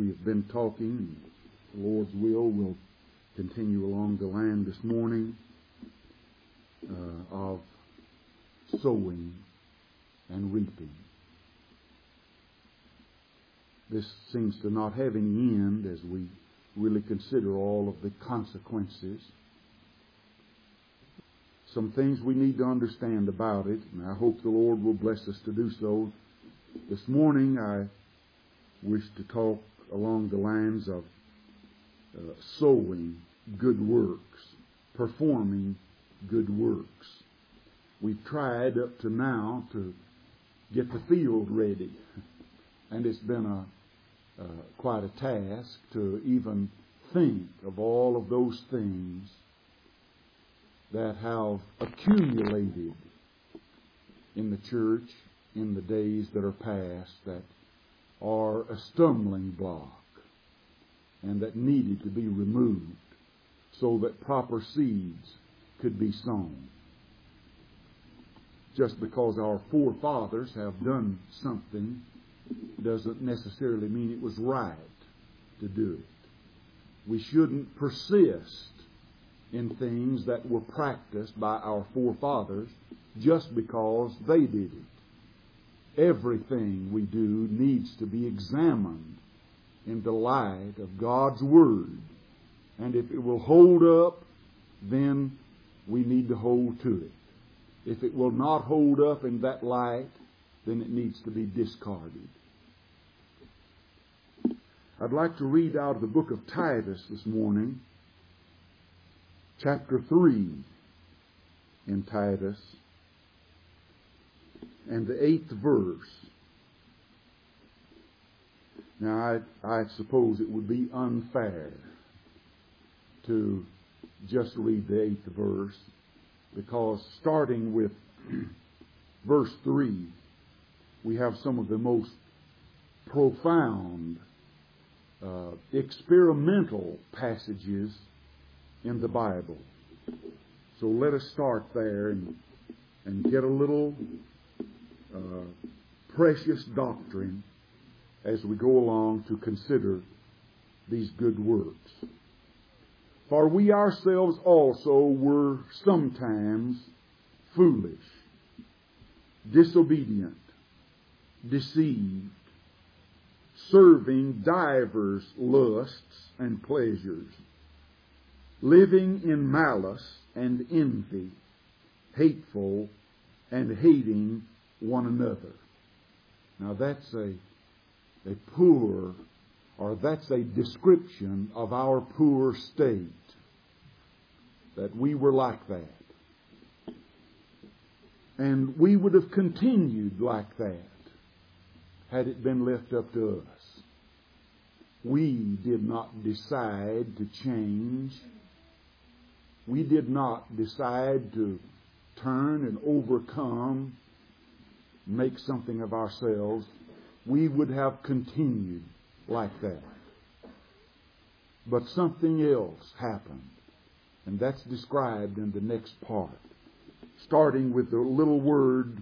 we have been talking, the Lord's will, we'll continue along the line this morning of sowing and reaping. This seems to not have any end as we really consider all of the consequences. Some things we need to understand about it, and I hope the Lord will bless us to do so. This morning I wish to talk along the lines of sowing good works, performing good works. We've tried up to now to get the field ready, and it's been quite a task to even think of all of those things that have accumulated in the church in the days that are past that are a stumbling block and that needed to be removed so that proper seeds could be sown. Just because our forefathers have done something doesn't necessarily mean it was right to do it. We shouldn't persist in things that were practiced by our forefathers just because they did it. Everything we do needs to be examined in the light of God's Word. And if it will hold up, then we need to hold to it. If it will not hold up in that light, then it needs to be discarded. I'd like to read out of the book of Titus this morning, chapter 3 in Titus, and the 8th verse. Now, I suppose it would be unfair to just read the 8th verse, because starting with verse 3, we have some of the most profound, experimental passages in the Bible. So let us start there and get a little precious doctrine as we go along to consider these good works. For we ourselves also were sometimes foolish, disobedient, deceived, serving divers lusts and pleasures, living in malice and envy, hateful and hating one another. Now that's a poor, or that's a description of our poor state, that we were like that. And we would have continued like that had it been left up to us. We did not decide to change. We did not decide to turn and overcome, make something of ourselves. We would have continued like that. But something else happened, and that's described in the next part, starting with the little word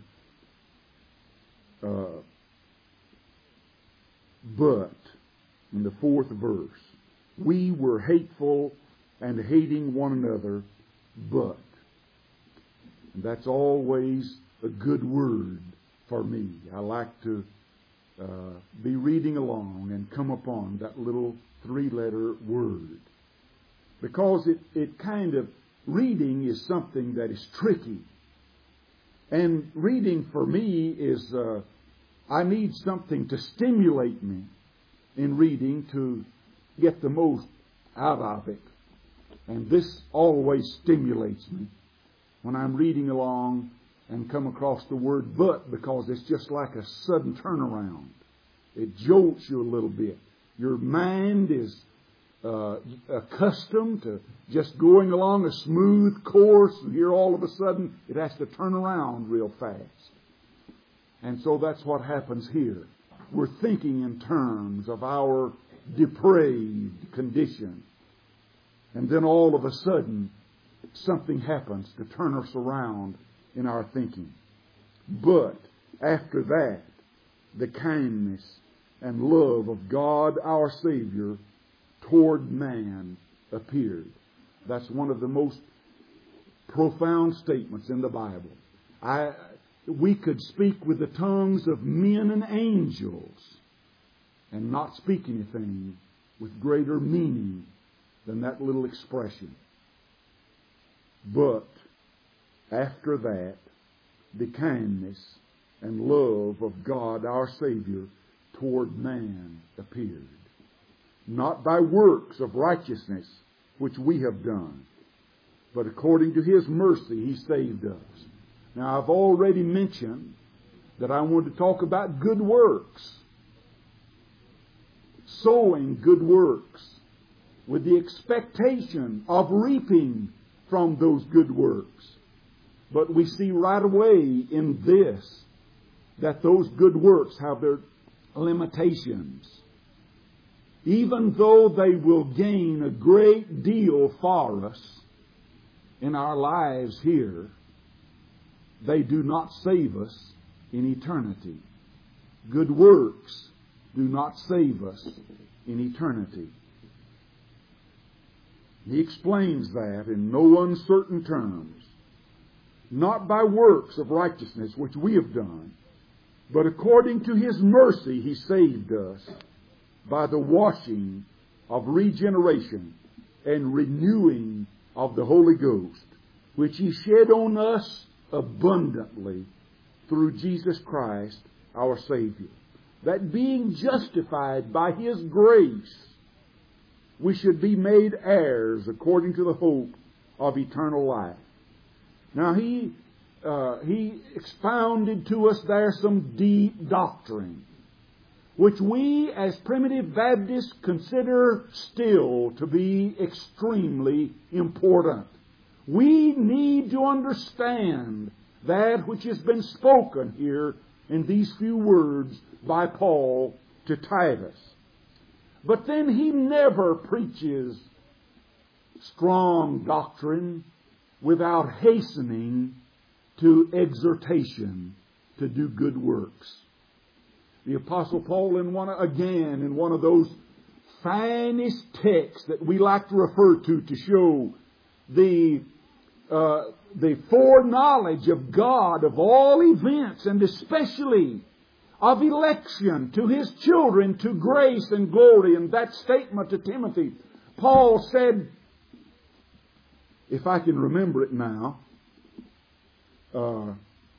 but in the 4th verse. We were hateful and hating one another, but. And that's always a good word for me. I like to be reading along and come upon that little 3-letter word. Because it kind of, reading is something that is tricky. And reading for me is, I need something to stimulate me in reading to get the most out of it. And this always stimulates me when I'm reading along and come across the word but, because it's just like a sudden turnaround. It jolts you a little bit. Your mind is accustomed to just going along a smooth course, and here all of a sudden it has to turn around real fast. And so that's what happens here. We're thinking in terms of our depraved condition. And then all of a sudden, something happens to turn us around in our thinking. But after that, the kindness and love of God our Savior toward man appeared. That's one of the most profound statements in the Bible. We could speak with the tongues of men and angels and not speak anything with greater meaning than that little expression. But after that, the kindness and love of God our Savior toward man appeared. Not by works of righteousness which we have done, but according to His mercy He saved us. Now, I've already mentioned that I want to talk about good works. Sowing good works with the expectation of reaping from those good works. But we see right away in this that those good works have their limitations. Even though they will gain a great deal for us in our lives here, they do not save us in eternity. Good works do not save us in eternity. He explains that in no uncertain terms. Not by works of righteousness which we have done, but according to His mercy He saved us by the washing of regeneration and renewing of the Holy Ghost, which He shed on us abundantly through Jesus Christ our Savior. That being justified by His grace, we should be made heirs according to the hope of eternal life. Now, he expounded to us there some deep doctrine, which we as primitive Baptists consider still to be extremely important. We need to understand that which has been spoken here in these few words by Paul to Titus. But then he never preaches strong doctrine without hastening to exhortation to do good works. The Apostle Paul, in one of those finest texts that we like to refer to show the foreknowledge of God of all events, and especially of election to His children to grace and glory. And that statement to Timothy, Paul said, if I can remember it now, I'll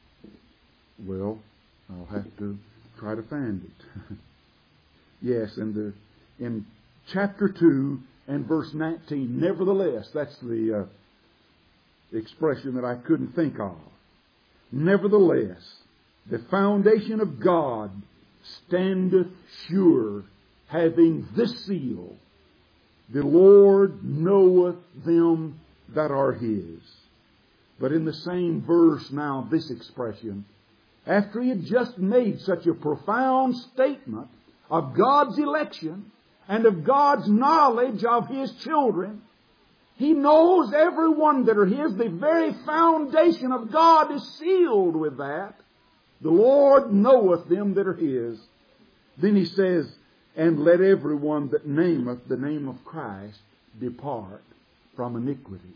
have to try to find it. Yes, in chapter 2 and verse 19, nevertheless, that's the expression that I couldn't think of. Nevertheless, the foundation of God standeth sure, having this seal, the Lord knoweth them that are His. But in the same verse now, this expression, after he had just made such a profound statement of God's election and of God's knowledge of His children, He knows everyone that are His. The very foundation of God is sealed with that. The Lord knoweth them that are His. Then he says, and let everyone that nameth the name of Christ depart from iniquity.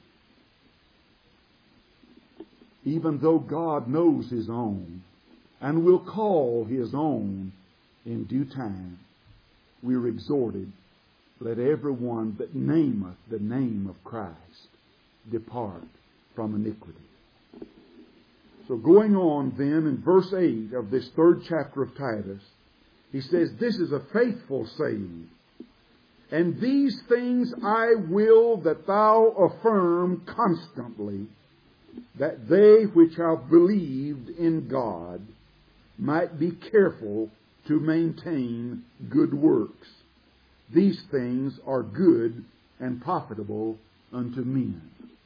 Even though God knows His own and will call His own in due time, we are exhorted, let everyone that nameth the name of Christ depart from iniquity. So going on then in verse 8 of this 3rd chapter of Titus, he says, this is a faithful saying, and these things I will that thou affirm constantly, that they which have believed in God might be careful to maintain good works. These things are good and profitable unto men.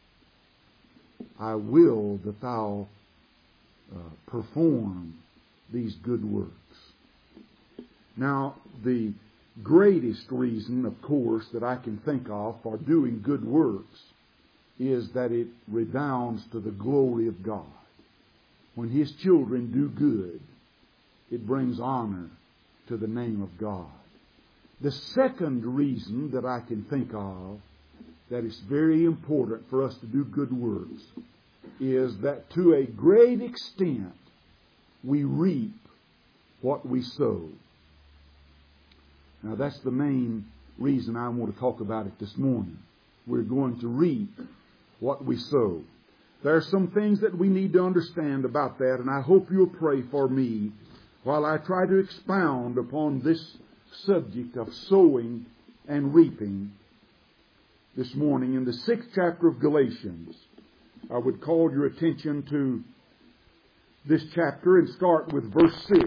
I will that thou perform these good works. Now, the greatest reason, of course, that I can think of for doing good works is that it redounds to the glory of God. When His children do good, it brings honor to the name of God. The second reason that I can think of that it's very important for us to do good works is that to a great extent we reap what we sow. Now that's the main reason I want to talk about it this morning. We're going to reap what we sow. There are some things that we need to understand about that, and I hope you'll pray for me while I try to expound upon this subject of sowing and reaping this morning. In the 6th chapter of Galatians, I would call your attention to this chapter and start with verse 6.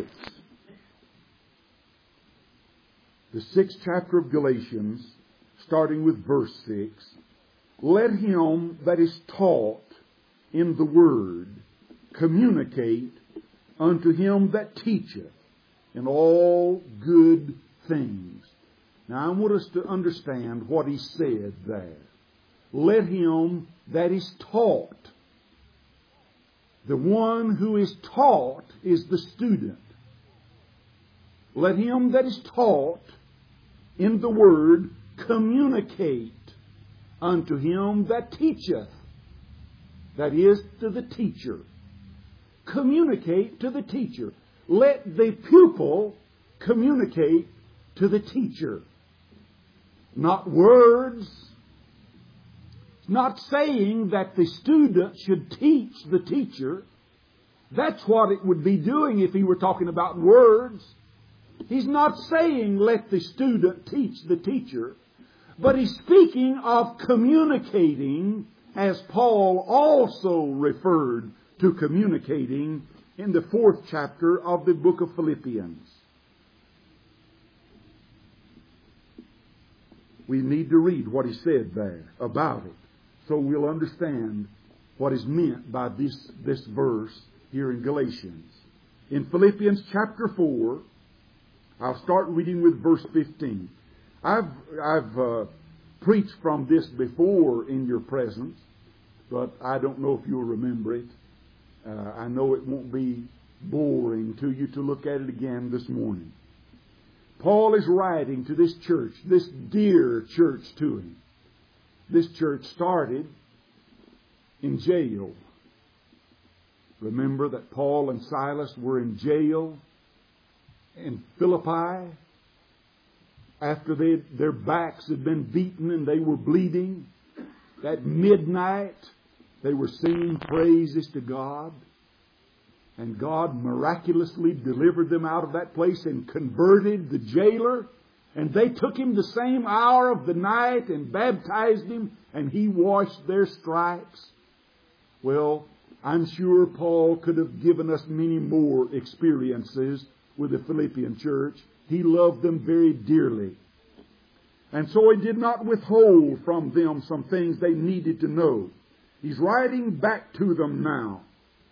The 6th chapter of Galatians, starting with verse 6. Let him that is taught in the word communicate unto him that teacheth in all good things. Now I want us to understand what he said there. Let him that is taught. The one who is taught is the student. Let him that is taught in the word communicate unto him that teacheth. That is, to the teacher. Communicate to the teacher. Let the pupil communicate to the teacher. Not words. Not saying that the student should teach the teacher. That's what it would be doing if he were talking about words. He's not saying let the student teach the teacher, but he's speaking of communicating, as Paul also referred to communicating in the 4th chapter of the book of Philippians. We need to read what he said there about it, so we'll understand what is meant by this verse here in Galatians. In Philippians chapter 4, I'll start reading with verse 15. I've preached from this before in your presence, but I don't know if you'll remember it. I know it won't be boring to you to look at it again this morning. Paul is writing to this church, this dear church to him. This church started in jail. Remember that Paul and Silas were in jail in Philippi after their backs had been beaten and they were bleeding. At midnight, they were singing praises to God. And God miraculously delivered them out of that place and converted the jailer. And they took him the same hour of the night and baptized him, and he washed their stripes. Well, I'm sure Paul could have given us many more experiences with the Philippian church. He loved them very dearly. And so he did not withhold from them some things they needed to know. He's writing back to them now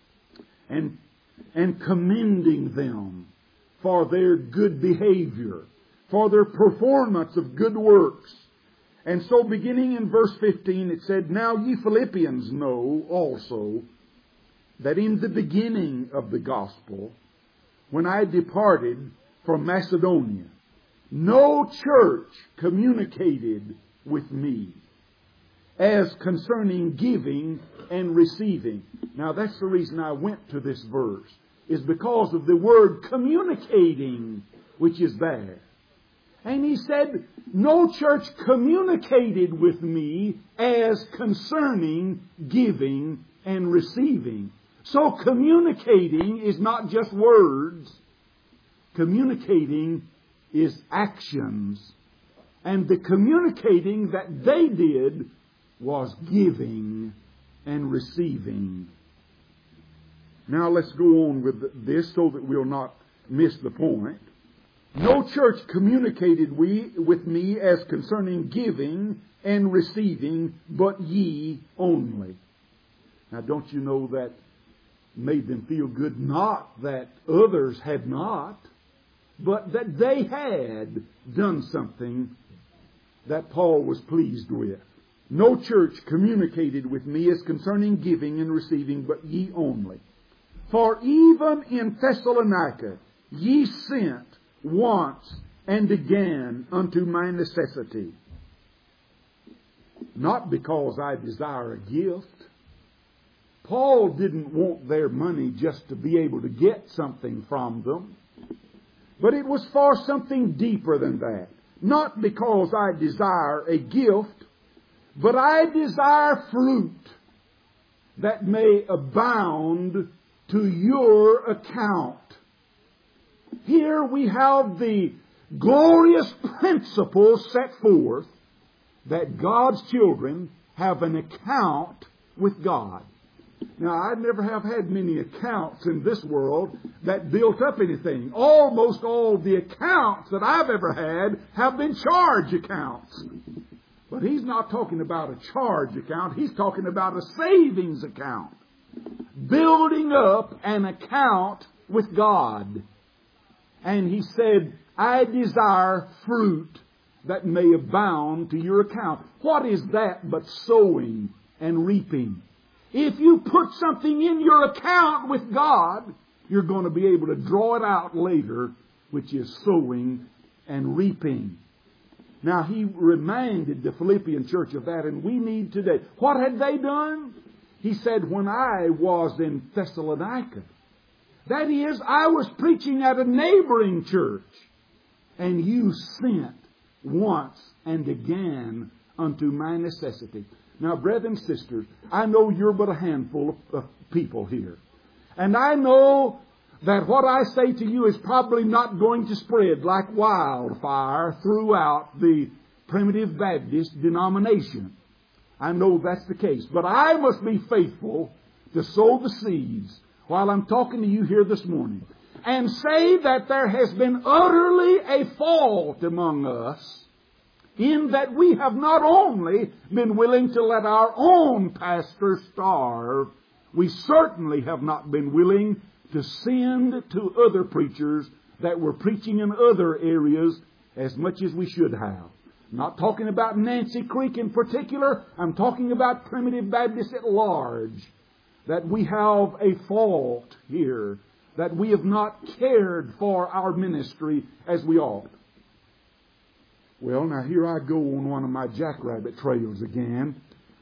and commending them for their good behavior, for their performance of good works. And so beginning in verse 15 it said, Now ye Philippians know also that in the beginning of the gospel, when I departed from Macedonia, no church communicated with me as concerning giving and receiving. Now that's the reason I went to this verse, is because of the word communicating, which is there. And he said, no church communicated with me as concerning giving and receiving. So communicating is not just words. Communicating is actions. And the communicating that they did was giving and receiving. Now let's go on with this so that we'll not miss the point. No church communicated with me as concerning giving and receiving, but ye only. Now don't you know that made them feel good? Not that others had not, but that they had done something that Paul was pleased with. No church communicated with me as concerning giving and receiving, but ye only. For even in Thessalonica ye sent once and again unto my necessity. Not because I desire a gift. Paul didn't want their money just to be able to get something from them. But it was for something deeper than that. Not because I desire a gift, but I desire fruit that may abound to your account. Here we have the glorious principle set forth that God's children have an account with God. Now, I never have had many accounts in this world that built up anything. Almost all the accounts that I've ever had have been charge accounts. But he's not talking about a charge account. He's talking about a savings account. Building up an account with God. And he said, I desire fruit that may abound to your account. What is that but sowing and reaping? If you put something in your account with God, you're going to be able to draw it out later, which is sowing and reaping. Now, he reminded the Philippian church of that, and we need today. What had they done? He said, when I was in Thessalonica, that is, I was preaching at a neighboring church, and you sent once and again unto my necessity. Now, brethren and sisters, I know you're but a handful of people here. And I know that what I say to you is probably not going to spread like wildfire throughout the Primitive Baptist denomination. I know that's the case. But I must be faithful to sow the seeds while I'm talking to you here this morning. And say that there has been utterly a fault among us, in that we have not only been willing to let our own pastor starve, we certainly have not been willing to send to other preachers that were preaching in other areas as much as we should have. I'm not talking about Nancy Creek in particular. I'm talking about Primitive Baptists at large. That we have a fault here. That we have not cared for our ministry as we ought. Well, now here I go on one of my jackrabbit trails again.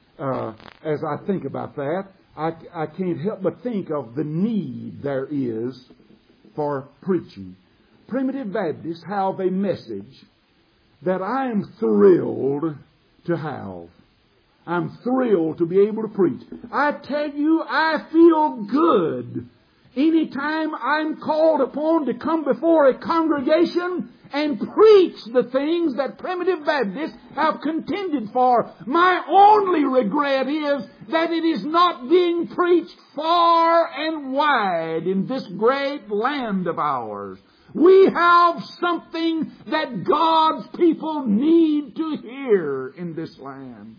As I think about that, I can't help but think of the need there is for preaching. Primitive Baptists have a message that I am thrilled to have. I'm thrilled to be able to preach. I tell you, I feel good anytime I'm called upon to come before a congregation and preach the things that Primitive Baptists have contended for. My only regret is that it is not being preached far and wide in this great land of ours. We have something that God's people need to hear in this land.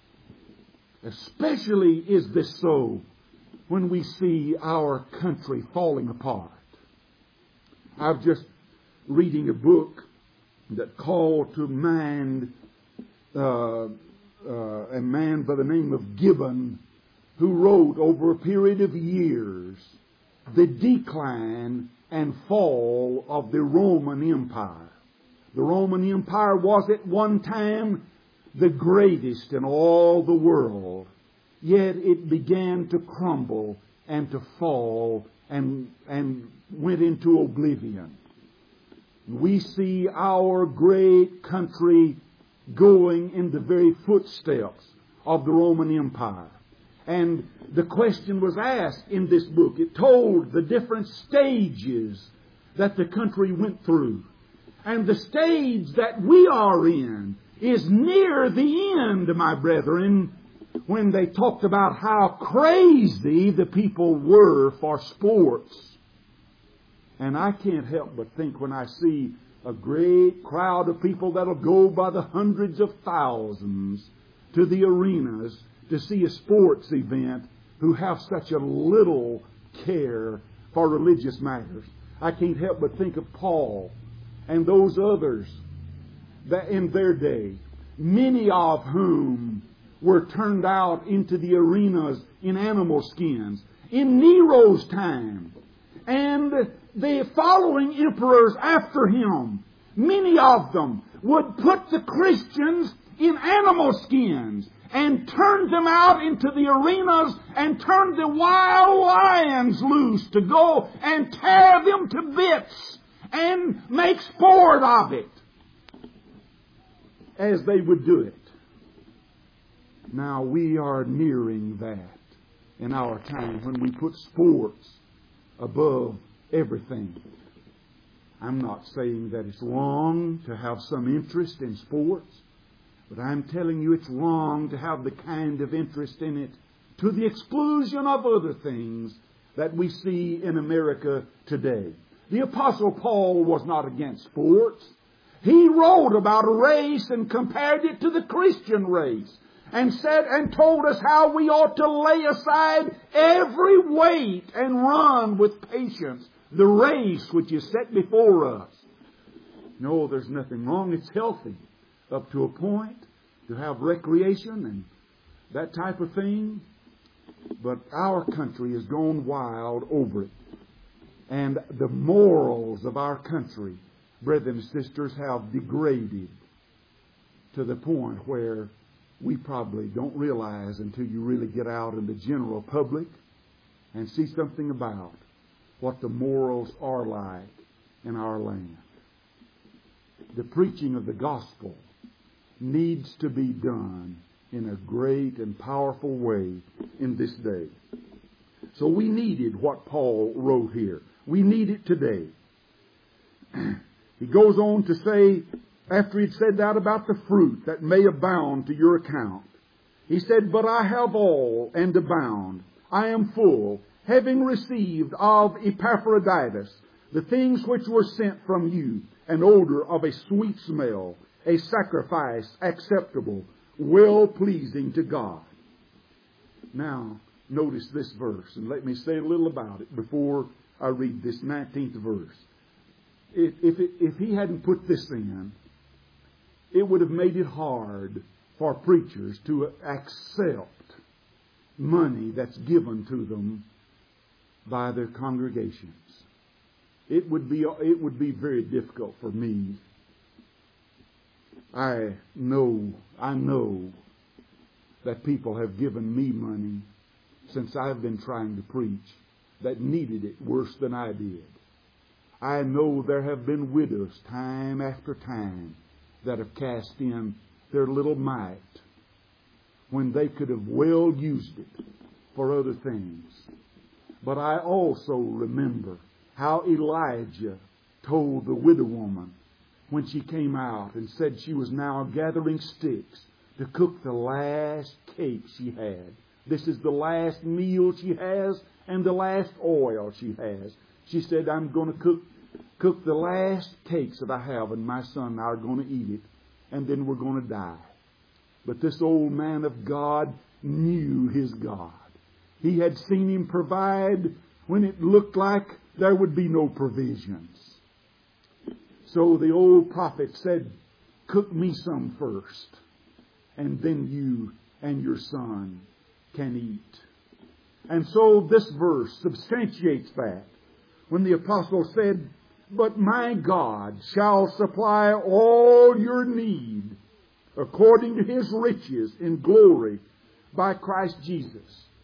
Especially is this so when we see our country falling apart. I've just reading a book that called to mind a man by the name of Gibbon, who wrote over a period of years the decline and fall of the Roman Empire. The Roman Empire was at one time the greatest in all the world, yet it began to crumble and to fall and went into oblivion. We see our great country going in the very footsteps of the Roman Empire. And the question was asked in this book. It told the different stages that the country went through. And the stage that we are in is near the end, my brethren, when they talked about how crazy the people were for sports. And I can't help but think when I see a great crowd of people that'll go by the hundreds of thousands to the arenas to see a sports event, who have such a little care for religious matters. I can't help but think of Paul and those others that in their day, many of whom were turned out into the arenas in animal skins. In Nero's time, and the following emperors after him, many of them, would put the Christians in animal skins and turn them out into the arenas and turn the wild lions loose to go and tear them to bits and make sport of it, as they would do it. Now we are nearing that in our time when we put sports above everything. I'm not saying that it's wrong to have some interest in sports, but I'm telling you it's wrong to have the kind of interest in it to the exclusion of other things that we see in America today. The Apostle Paul was not against sports. He wrote about a race and compared it to the Christian race, and said and told us how we ought to lay aside every weight and run with patience the race which is set before us. No, there's nothing wrong. It's healthy up to a point to have recreation and that type of thing. But our country has gone wild over it. And the morals of our country, brethren and sisters, have degraded to the point where we probably don't realize until you really get out in the general public and see something about what the morals are like in our land. The preaching of the gospel needs to be done in a great and powerful way in this day. So we needed what Paul wrote here. We need it today. He goes on to say, after he'd said that about the fruit that may abound to your account, he said, but I have all and abound. I am full, having received of Epaphroditus the things which were sent from you, an odor of a sweet smell, a sacrifice acceptable, well-pleasing to God. Now, notice this verse, and let me say a little about it before I read this 19th verse. If he hadn't put this in, it would have made it hard for preachers to accept money that's given to them by their congregations. It would be very difficult for me. I know that people have given me money since I've been trying to preach that needed it worse than I did. I know there have been widows time after time that have cast in their little mite when they could have well used it for other things. But I also remember how Elijah told the widow woman when she came out and said she was now gathering sticks to cook the last cake she had. This is the last meal she has and the last oil she has. She said, I'm going to cook the last cakes that I have, and my son and I are going to eat it, and then we're going to die. But this old man of God knew his God. He had seen Him provide when it looked like there would be no provisions. So the old prophet said, cook me some first, and then you and your son can eat. And so this verse substantiates that. When the apostle said, but my God shall supply all your need according to His riches in glory by Christ Jesus.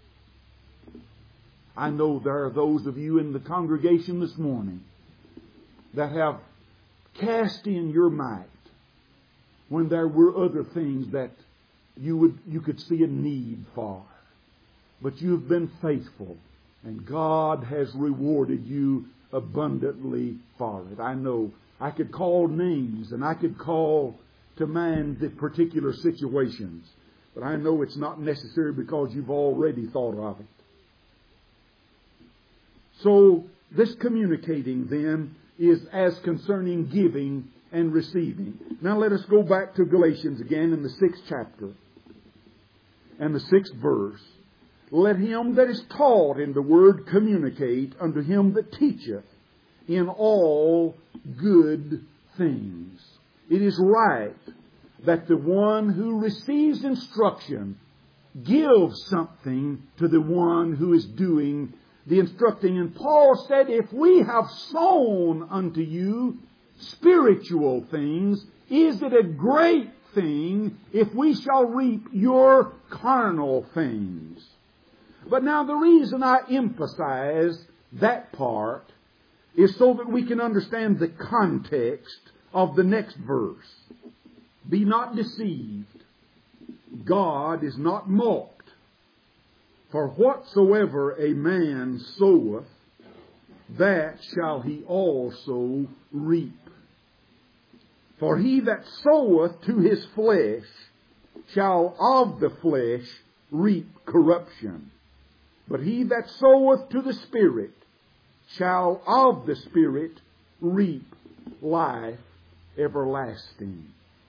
I know there are those of you in the congregation this morning that have cast in your mite when there were other things that you could see a need for. But you have been faithful, and God has rewarded you abundantly for it. I know I could call names and I could call to mind the particular situations, but I know it's not necessary because you've already thought of it. So this communicating then is as concerning giving and receiving. Now let us go back to Galatians again in the 6th chapter and the 6th verse. Let him that is taught in the word communicate unto him that teacheth in all good things. It is right that the one who receives instruction gives something to the one who is doing the instructing. And Paul said, if we have sown unto you spiritual things, is it a great thing if we shall reap your carnal things? But now the reason I emphasize that part is so that we can understand the context of the next verse. Be not deceived. God is not mocked. For whatsoever a man soweth, that shall he also reap. For he that soweth to his flesh shall of the flesh reap corruption. But he that soweth to the Spirit shall of the Spirit reap life everlasting.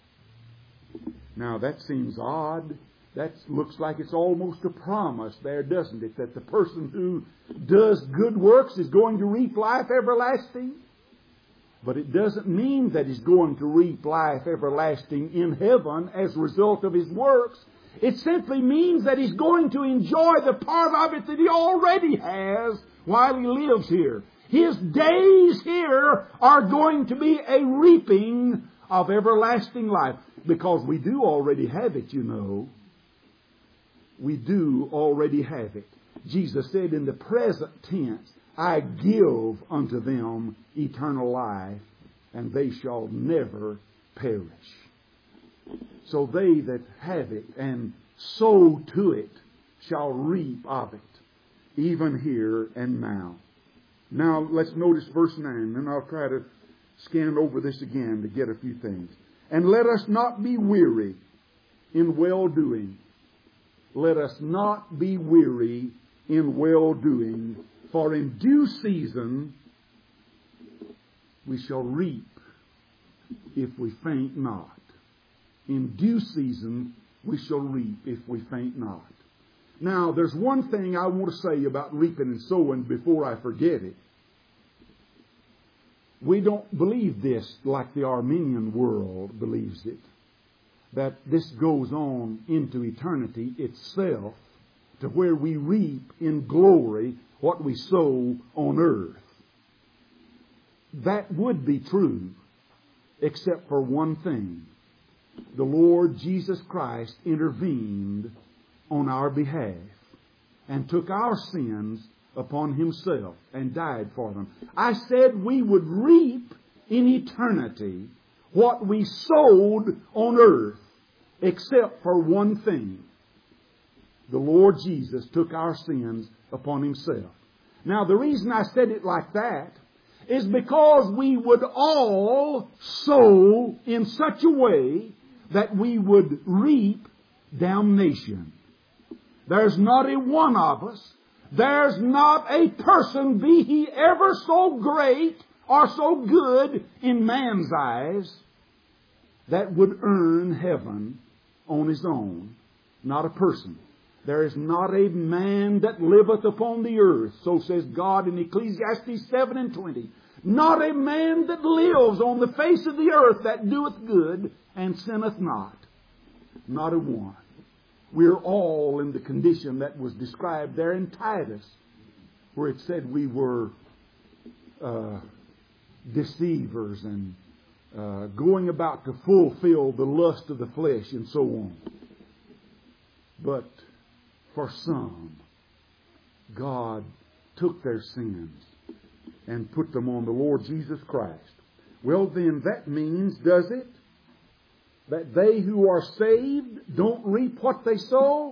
Now that seems odd. That looks like it's almost a promise there, doesn't it? That the person who does good works is going to reap life everlasting. But it doesn't mean that he's going to reap life everlasting in heaven as a result of his works. It simply means that he's going to enjoy the part of it that he already has while he lives here. His days here are going to be a reaping of everlasting life. Because we do already have it, you know. We do already have it. Jesus said in the present tense, I give unto them eternal life, and they shall never perish. So they that have it and sow to it shall reap of it, even here and now. Now let's notice verse 9, and I'll try to scan over this again to get a few things. And let us not be weary in well-doing. Let us not be weary in well-doing, for in due season we shall reap if we faint not. In due season we shall reap if we faint not. Now, there's one thing I want to say about reaping and sowing before I forget it. We don't believe this like the Arminian world believes it. That this goes on into eternity itself, to where we reap in glory what we sow on earth. That would be true, except for one thing. The Lord Jesus Christ intervened on our behalf and took our sins upon Himself and died for them. I said we would reap in eternity what we sowed on earth, except for one thing. The Lord Jesus took our sins upon Himself. Now, the reason I said it like that is because we would all sow in such a way that we would reap damnation. There's not a one of us, there's not a person, be he ever so great or so good in man's eyes, that would earn heaven on his own. Not a person. There is not a man that liveth upon the earth, so says God in Ecclesiastes 7:20. Not a man that lives on the face of the earth that doeth good and sinneth not. Not a one. We're all in the condition that was described there in Titus, where it said we were deceivers and going about to fulfill the lust of the flesh and so on. But for some, God took their sins and put them on the Lord Jesus Christ. Well, then that means, does it, that they who are saved don't reap what they sow?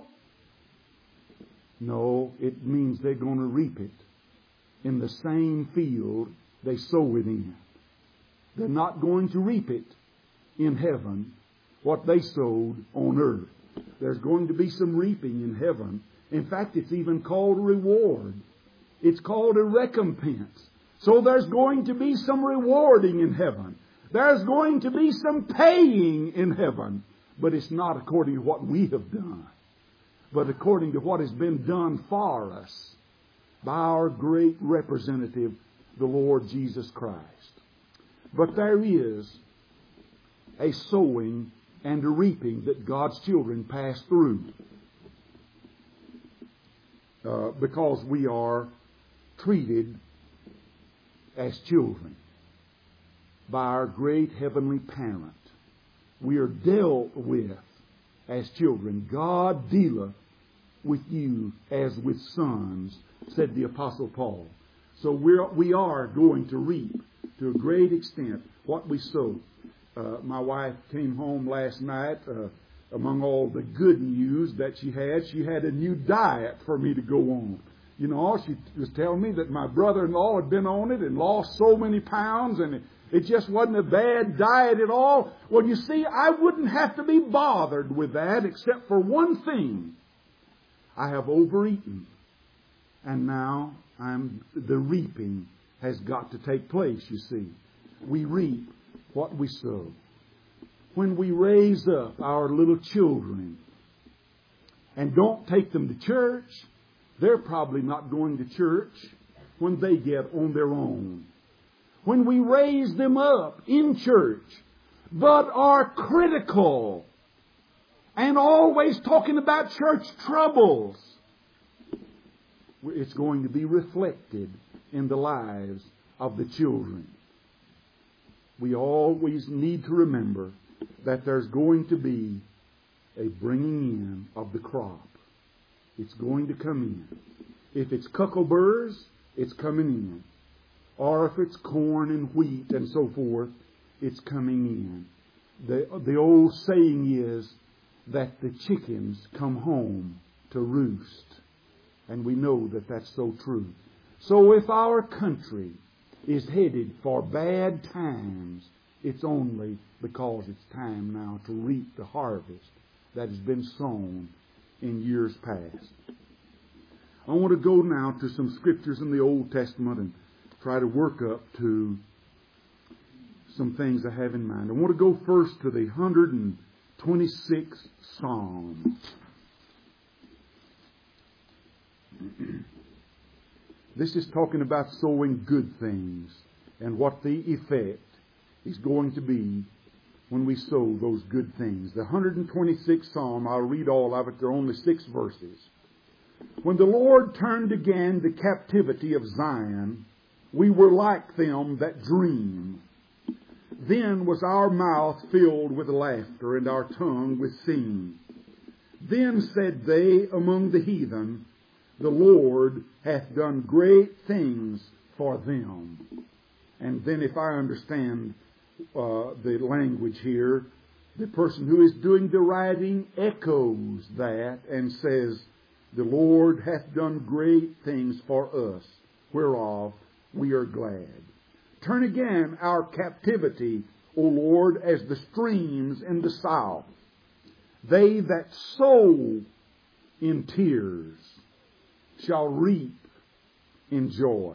No, it means they're going to reap it in the same field they sow it in. They're not going to reap it in heaven, what they sowed on earth. There's going to be some reaping in heaven. In fact, it's even called a reward. It's called a recompense. So there's going to be some rewarding in heaven. There's going to be some paying in heaven. But it's not according to what we have done, but according to what has been done for us by our great representative, the Lord Jesus Christ. But there is a sowing and a reaping that God's children pass through. Because we are treated as children by our great heavenly parent. We are dealt with as children. God dealeth with you as with sons, said the Apostle Paul. So we are going to reap to a great extent what we sow. My wife came home last night. Among all the good news that she had a new diet for me to go on. You know, she was telling me that my brother-in-law had been on it and lost so many pounds, and it just wasn't a bad diet at all. Well, you see, I wouldn't have to be bothered with that except for one thing. I have overeaten. And now the reaping has got to take place, you see. We reap what we sow. When we raise up our little children and don't take them to church, they're probably not going to church when they get on their own. When we raise them up in church, but are critical and always talking about church troubles, it's going to be reflected in the lives of the children. We always need to remember that there's going to be a bringing in of the crop. It's going to come in. If it's cuckleburs, it's coming in. Or if it's corn and wheat and so forth, it's coming in. The old saying is that the chickens come home to roost. And we know that that's so true. So if our country is headed for bad times, it's only because it's time now to reap the harvest that has been sown in years past. I want to go now to some scriptures in the Old Testament and try to work up to some things I have in mind. I want to go first to the 126th Psalm. This is talking about sowing good things and what the effect is going to be when we sow those good things. The 126th Psalm, I'll read all of it. There are only 6 verses. When the Lord turned again the captivity of Zion, we were like them that dream. Then was our mouth filled with laughter and our tongue with singing. Then said they among the heathen, the Lord hath done great things for them. And then if I understand the language here, the person who is doing the writing echoes that and says, the Lord hath done great things for us, whereof we are glad. Turn again our captivity, O Lord, as the streams in the south. They that sow in tears shall reap in joy.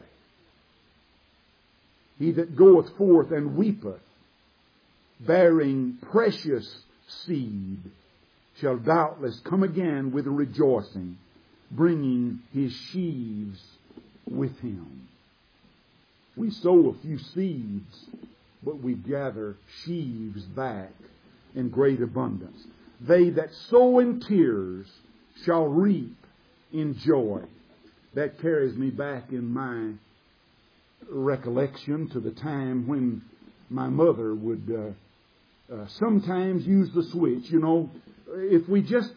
He that goeth forth and weepeth, bearing precious seed, shall doubtless come again with rejoicing, bringing his sheaves with him. We sow a few seeds, but we gather sheaves back in great abundance. They that sow in tears shall reap in joy. That carries me back in my recollection to the time when my mother would sometimes use the switch. You know, if we just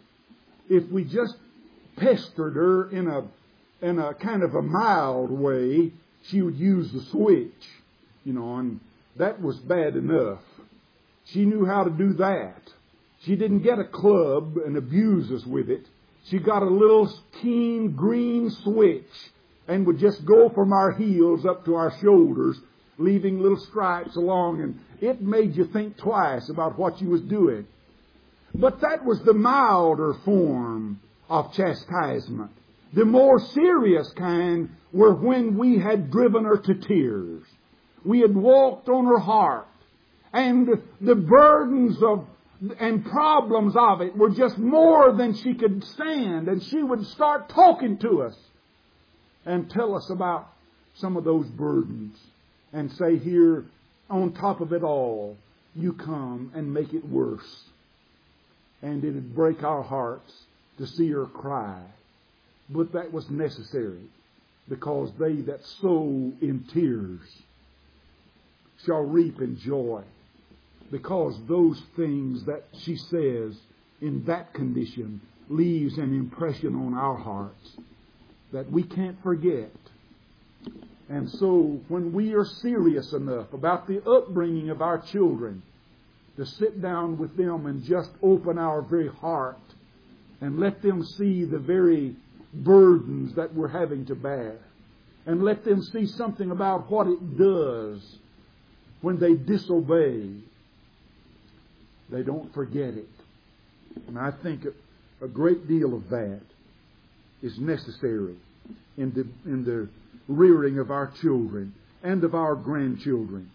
pestered her in a kind of a mild way, she would use the switch. You know, and that was bad enough. She knew how to do that. She didn't get a club and abuse us with it. She got a little keen green switch and would just go from our heels up to our shoulders, leaving little stripes along, and it made you think twice about what you was doing. But that was the milder form of chastisement. The more serious kind were when we had driven her to tears. We had walked on her heart, and the burdens and problems of it were just more than she could stand, and she would start talking to us and tell us about some of those burdens and say, here, on top of it all, you come and make it worse. And it would break our hearts to see her cry. But that was necessary. because they that sow in tears shall reap in joy. Because those things that she says in that condition leaves an impression on our hearts that we can't forget. And so when we are serious enough about the upbringing of our children, to sit down with them and just open our very heart and let them see the very burdens that we're having to bear, and let them see something about what it does when they disobey, they don't forget it. And I think a great deal of that is necessary in the rearing of our children and of our grandchildren.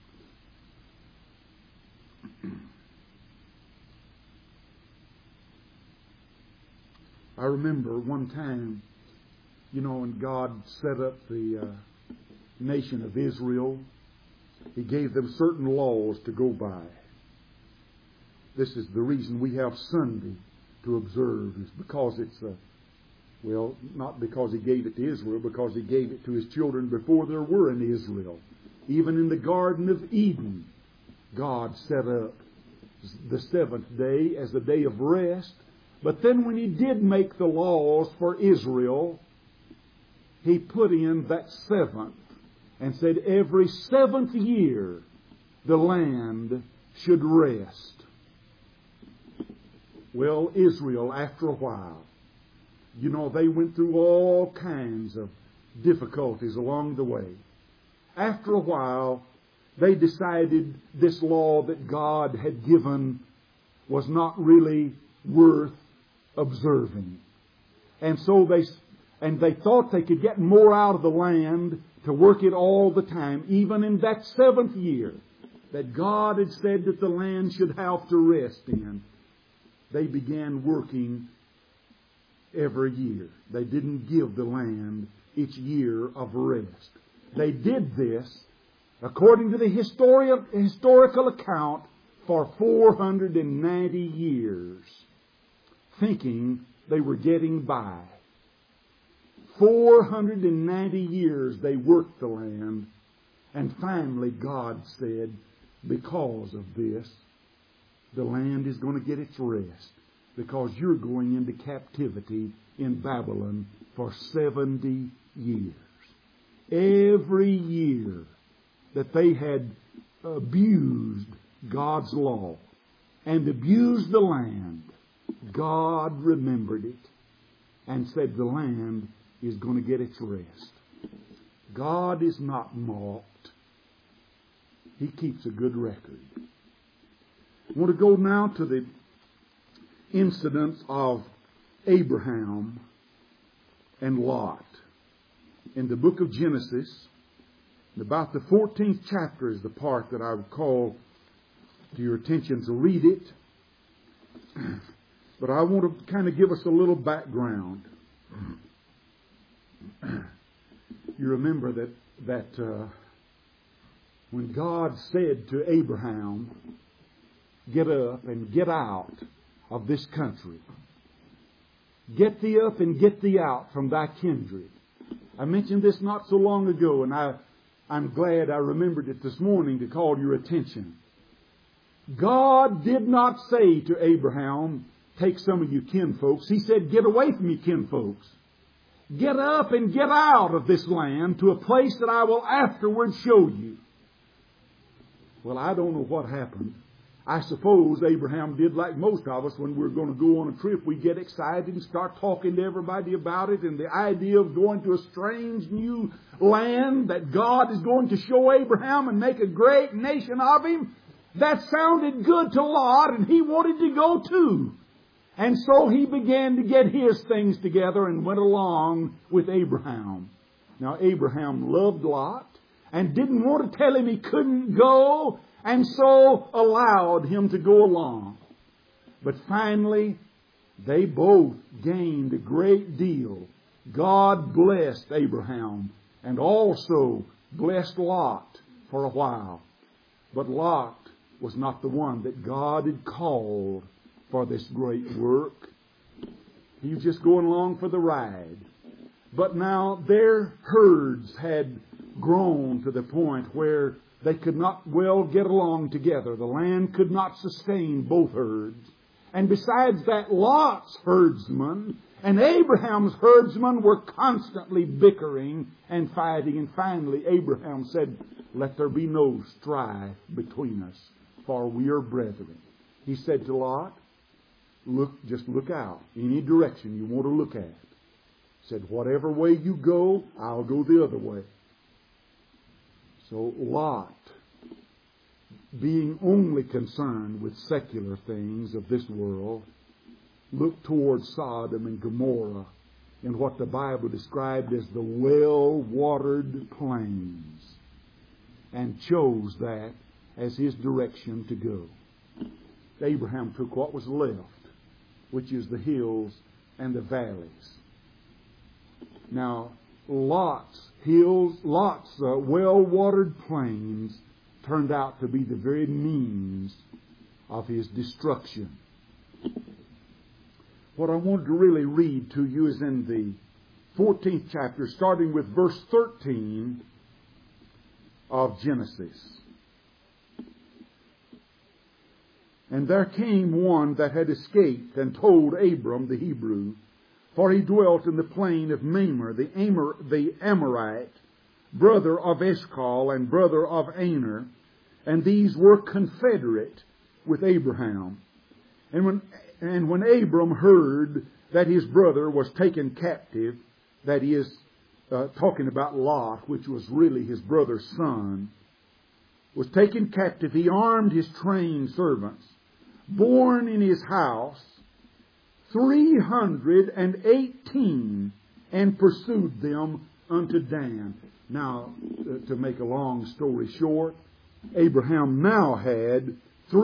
I remember one time, when God set up the nation of Israel, He gave them certain laws to go by. This is the reason we have Sunday to observe, is because it's not because He gave it to Israel, because He gave it to His children before there were an Israel. Even in the Garden of Eden, God set up the seventh day as a day of rest. But then when He did make the laws for Israel, He put in that seventh and said every seventh year the land should rest. Well, Israel, after a while, they went through all kinds of difficulties along the way. After a while, they decided this law that God had given was not really worth observing. And so they thought they could get more out of the land to work it all the time, even in that seventh year that God had said that the land should have to rest in. They began working every year. They didn't give the land its year of rest. They did this, according to the historical account, for 490 years, thinking they were getting by. 490 years they worked the land, and finally God said, because of this, the land is going to get its rest, because you're going into captivity in Babylon for 70 years. Every year that they had abused God's law and abused the land, God remembered it and said the land is going to get its rest. God is not mocked. He keeps a good record. I want to go now to the incidents of Abraham and Lot. In the book of Genesis, about the 14th chapter is the part that I would call to your attention to read it. But I want to kind of give us a little background. You remember that when God said to Abraham, get up and get out of this country. Get thee up and get thee out from thy kindred. I mentioned this not so long ago, and I'm glad I remembered it this morning to call your attention. God did not say to Abraham, take some of your kinfolks. He said, get away from your kinfolks. Get up and get out of this land to a place that I will afterwards show you. Well, I don't know what happened. I suppose Abraham did like most of us when we're going to go on a trip. We get excited and start talking to everybody about it, and the idea of going to a strange new land that God is going to show Abraham and make a great nation of him, that sounded good to Lot, and he wanted to go too. And so he began to get his things together and went along with Abraham. Now Abraham loved Lot and didn't want to tell him he couldn't go, and so allowed him to go along. But finally, they both gained a great deal. God blessed Abraham and also blessed Lot for a while. But Lot was not the one that God had called for this great work. He was just going along for the ride. But now their herds had grown to the point where they could not well get along together. The land could not sustain both herds. And besides that, Lot's herdsmen and Abraham's herdsmen were constantly bickering and fighting. And finally, Abraham said, "Let there be no strife between us, for we are brethren." He said to Lot, just look out. Any direction you want to look at. He said, "Whatever way you go, I'll go the other way." So Lot, being only concerned with secular things of this world, looked towards Sodom and Gomorrah in what the Bible described as the well-watered plains, and chose that as his direction to go. Abraham took what was left, which is the hills and the valleys. Now, Lot's well-watered plains turned out to be the very means of his destruction. What I wanted to really read to you is in the 14th chapter, starting with verse 13 of Genesis. "And there came one that had escaped and told Abram the Hebrew, for he dwelt in the plain of Mamre, the Amorite, brother of Eshcol and brother of Aner, and these were confederate with Abraham. And when Abram heard that his brother was taken captive," that is, talking about Lot, which was really his brother's son, was taken captive, he armed his trained servants, born in his house, 318, and pursued them unto Dan. Now, to make a long story short, Abraham now had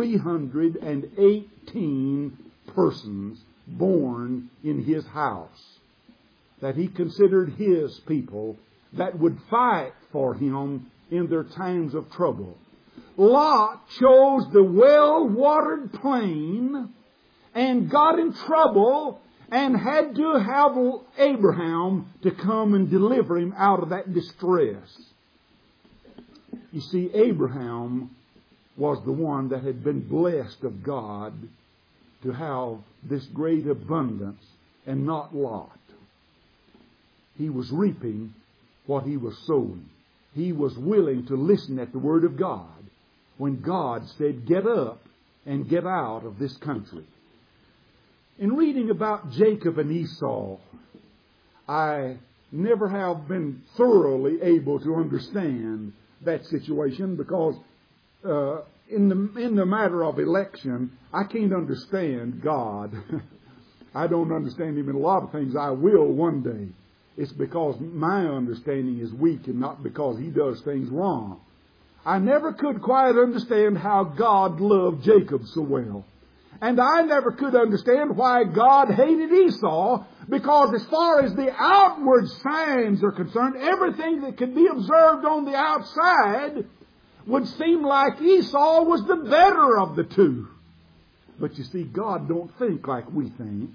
318 persons born in his house that he considered his people that would fight for him in their times of trouble. Lot chose the well-watered plain and got in trouble and had to have Abraham to come and deliver him out of that distress. You see, Abraham was the one that had been blessed of God to have this great abundance, and not Lot. He was reaping what he was sowing. He was willing to listen at the Word of God when God said, "Get up and get out of this country." In reading about Jacob and Esau, I never have been thoroughly able to understand that situation, because in the matter of election, I can't understand God. I don't understand Him in a lot of things. I will one day. It's because my understanding is weak and not because He does things wrong. I never could quite understand how God loved Jacob so well. And I never could understand why God hated Esau, because as far as the outward signs are concerned, everything that could be observed on the outside would seem like Esau was the better of the two. But you see, God don't think like we think.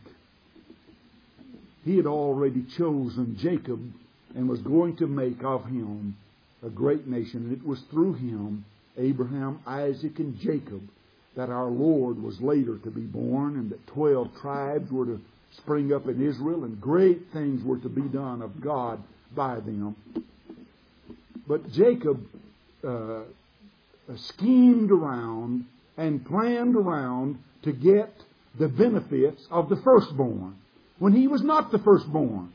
He had already chosen Jacob and was going to make of him a great nation. And it was through him, Abraham, Isaac, and Jacob, that our Lord was later to be born, and that 12 tribes were to spring up in Israel, and great things were to be done of God by them. But Jacob schemed around and planned around to get the benefits of the firstborn when he was not the firstborn.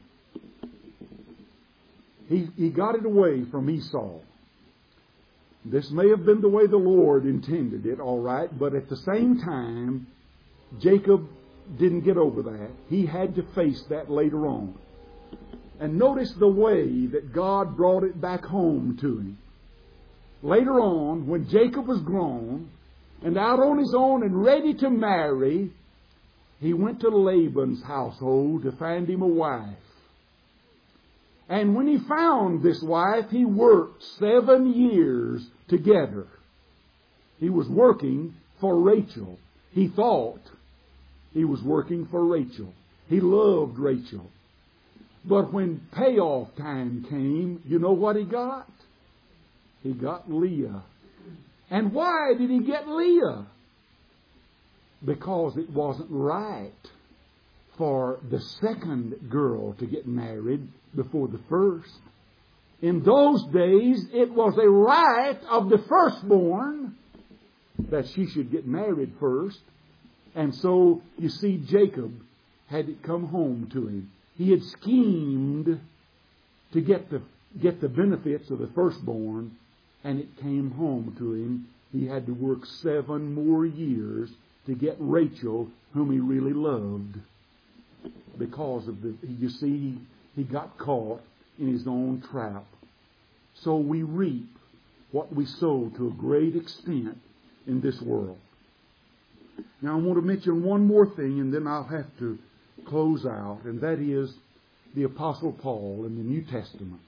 He got it away from Esau. This may have been the way the Lord intended it, all right, but at the same time, Jacob didn't get over that. He had to face that later on. And notice the way that God brought it back home to him. Later on, when Jacob was grown and out on his own and ready to marry, he went to Laban's household to find him a wife. And when he found this wife, he worked 7 years together. He was working for Rachel. He thought he was working for Rachel. He loved Rachel. But when payoff time came, you know what he got? He got Leah. And why did he get Leah? Because it wasn't right for the second girl to get married before the first. In those days, it was a right of the firstborn that she should get married first. And so, you see, Jacob had it come home to him. He had schemed to get the benefits of the firstborn, and it came home to him. He had to work 7 more years to get Rachel, whom he really loved. Because of you see, he got caught in his own trap. So we reap what we sow to a great extent in this world. Now I want to mention one more thing, and then I'll have to close out, and that is the Apostle Paul in the New Testament.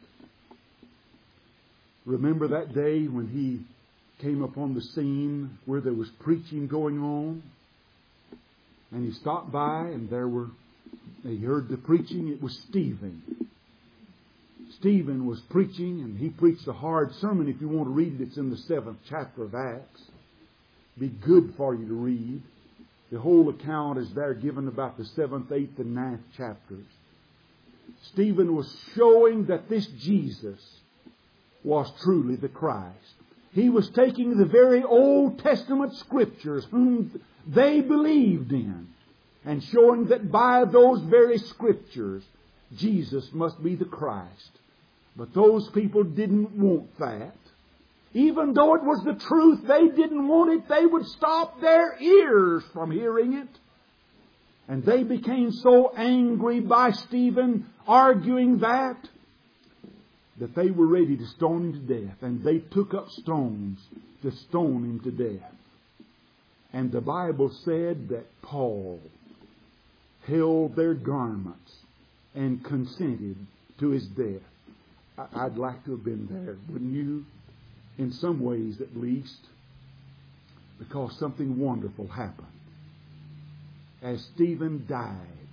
Remember that day when he came upon the scene where there was preaching going on? And he stopped by, and he heard the preaching. It was Stephen. Stephen was preaching, and he preached a hard sermon. If you want to read it, it's in the 7th chapter of Acts. Be good for you to read. The whole account is there given about the 7th, 8th, and 9th chapters. Stephen was showing that this Jesus was truly the Christ. He was taking the very Old Testament Scriptures whom they believed in and showing that by those very Scriptures Jesus must be the Christ. But those people didn't want that. Even though it was the truth, they didn't want it. They would stop their ears from hearing it. And they became so angry by Stephen arguing that they were ready to stone him to death. And they took up stones to stone him to death. And the Bible said that Paul held their garments and consented to his death. I'd like to have been there, wouldn't you? In some ways at least, because something wonderful happened. As Stephen died,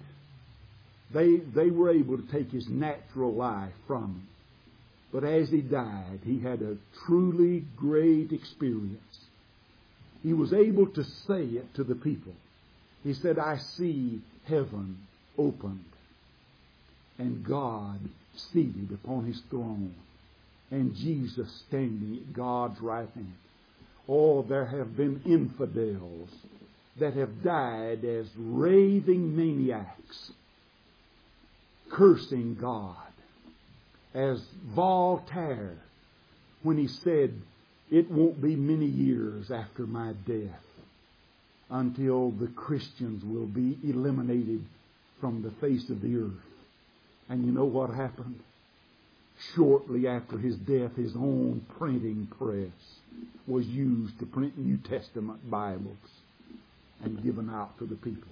they were able to take his natural life from him. But as he died, he had a truly great experience. He was able to say it to the people. He said, I see heaven opened and God seated upon His throne and Jesus standing at God's right hand. Oh, there have been infidels that have died as raving maniacs, cursing God. As Voltaire, when he said, it won't be many years after my death until the Christians will be eliminated from the face of the earth. And you know what happened? Shortly after his death, his own printing press was used to print New Testament Bibles and given out to the people.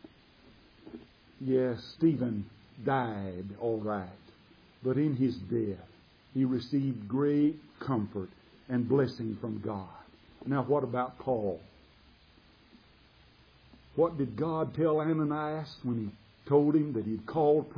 Yes, Stephen died all right, but in his death he received great comfort and blessing from God. Now what about Paul? What did God tell Ananias when He told him that He'd called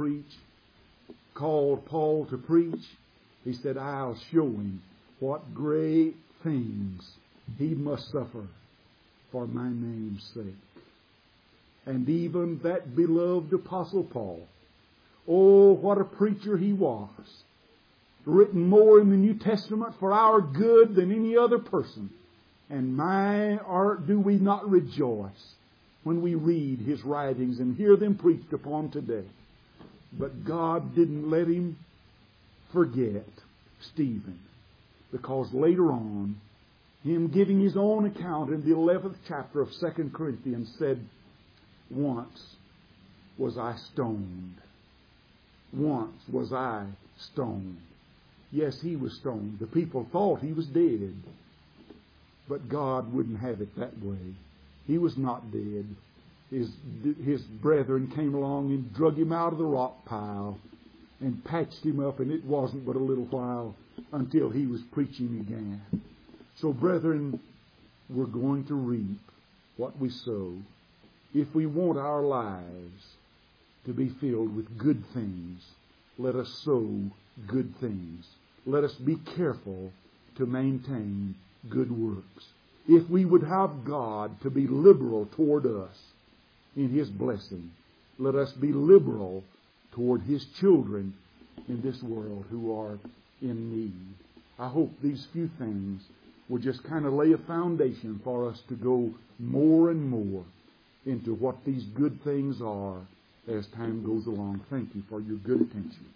Paul to preach? He said, I'll show him what great things he must suffer for my name's sake. And even that beloved Apostle Paul, oh, what a preacher he was. Written more in the New Testament for our good than any other person. And do we not rejoice when we read his writings and hear them preached upon today? But God didn't let him forget Stephen, because later on, him giving his own account in the 11th chapter of 2 Corinthians said, once was I stoned. Once was I stoned. Yes, he was stoned. The people thought he was dead. But God wouldn't have it that way. He was not dead. His brethren came along and drug him out of the rock pile and patched him up, and it wasn't but a little while until he was preaching again. So, brethren, we're going to reap what we sow. If we want our lives to be filled with good things, let us sow good things. Let us be careful to maintain good works. If we would have God to be liberal toward us in His blessing, let us be liberal toward His children in this world who are in need. I hope these few things will just kind of lay a foundation for us to go more and more into what these good things are as time goes along. Thank you for your good attention.